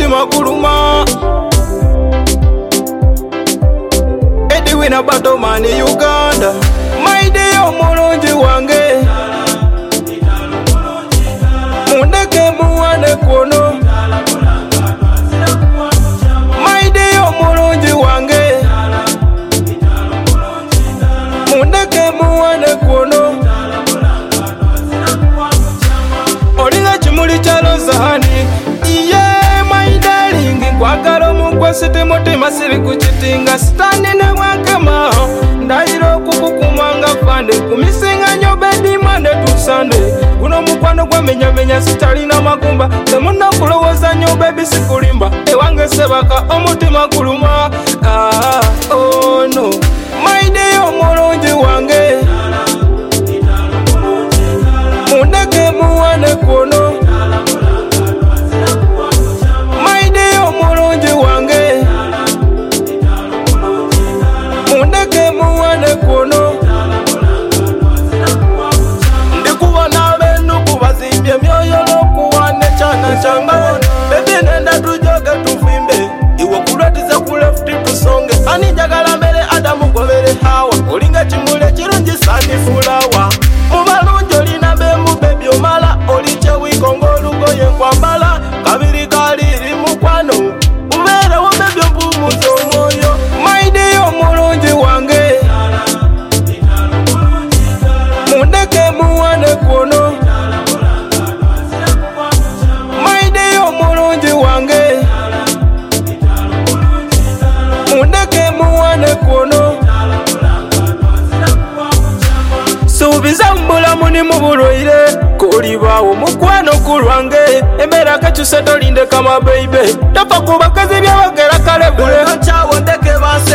omutima guluma. Edwina Battleman Uganda. My day omulungi wange. Mundeke muwane kuno. My day omulungi wange. Mundeke muwane kuno. Olinga chimuli cha rozani. Yeah, my darling. Kwagala omukwasite mutima siri kuchitinga. Standi ne wakama. Ndairo kukukumanga fande. Kumisinga nyo bedi Monday to Sunday. Kuno mukwano kwa menya sitalina makumba. Temuna kulowoza nyo baby sikulimba. Ewange sebaka omutima kuluma. Oh no. My day omulungi wange. Mundeke muwane kuno. My day omulungi wange. Mundeke muwane kuno. Ndikubona benu kubazimbye myoyo lokuwane chana changa. Baby nenda tujoge tufimbe. Iwo kuletiza kulefti tusonge. Ani jagala mbele Adamu gobere Hawa. Olinga chimule chirungi sani fulawa. Mubalungi olina bemu baby omala. Oliche wikongo lugoye kwambala. Kabiri kaliri mukwano. Ubere wo baby ombumuzo moyo. My day omulungi wange. Mundeke muwane kuno. My day omulungi wange. Mundeke muwane kuno. Subiza mbulamu ni mubulwaire. Kulibawo mukwano kulwange. Emera kakyuse tolinde kama baby. Tofa kubakazi byabagera kale bule. Chawo ndeke basi